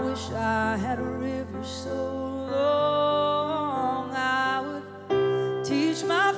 wish I had a river so long I would teach my